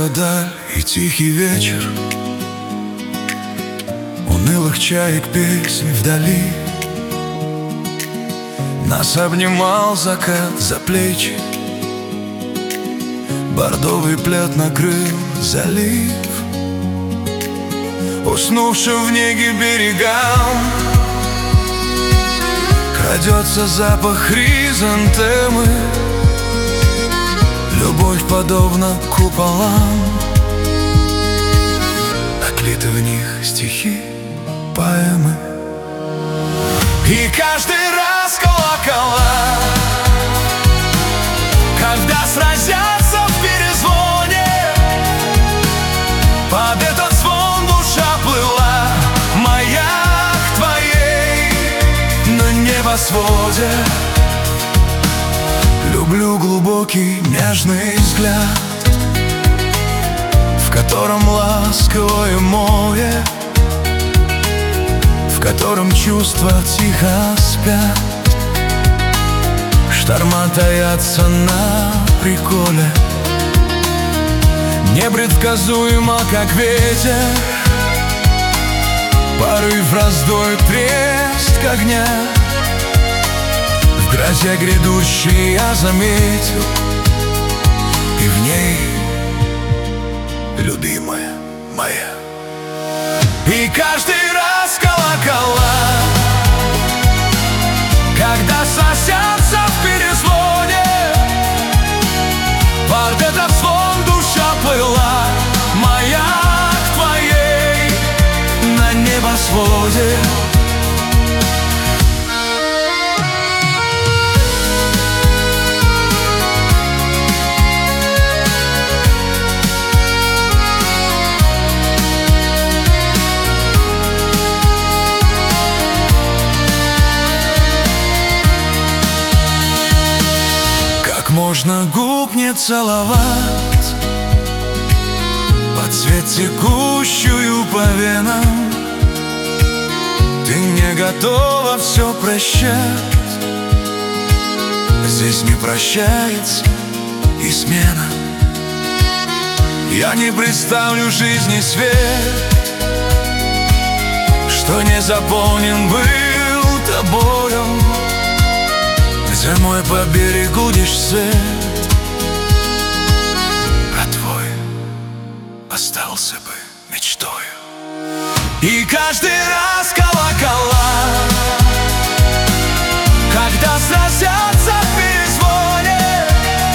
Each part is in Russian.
серая даль и тихий вечер, унылых чаек песни вдали. Нас обнимал закат за плечи, бордовый плед накрыл залив. Уснувшим в неге берегам крадется запах хризантемы. Любовь подобна куполам, отлиты в них стихи, поэмы. И каждый раз колокола, когда сразятся в перезвоне, под этот звон душа плыла, маяк твоей на небосводе. Люблю глубокий нежный взгляд, в котором ласковое море, в котором чувства тихо спят. Шторма таятся на приколе, непредсказуемо, как ветер. Порыв раздует треск огня. В грозе грядущей я заметил, и в ней любимая моя. И каждый раз колокола, когда сосятся в перезвоне, под этот звон душа плыла, маяк твоей на небосводе. Можно губ не целовать под цвет текущую по венам. Ты не готова все прощать, здесь не прощается и смена. Я не представлю жизни свет, что не заполнен был тобою. Зимой по берегу лишь свет, а твой остался бы мечтою. И каждый раз колокола, когда сразятся в перезвоне,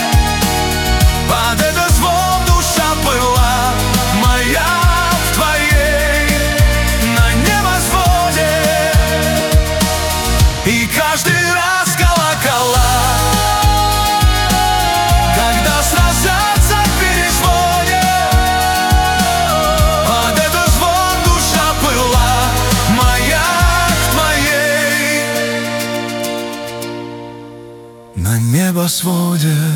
под этот звон душа плыла, маяк твоей на небосводе. И каждый раз колокола, когда сразятся в перезвоне, под этот звон душа плыла, маяк твоей на небосводе.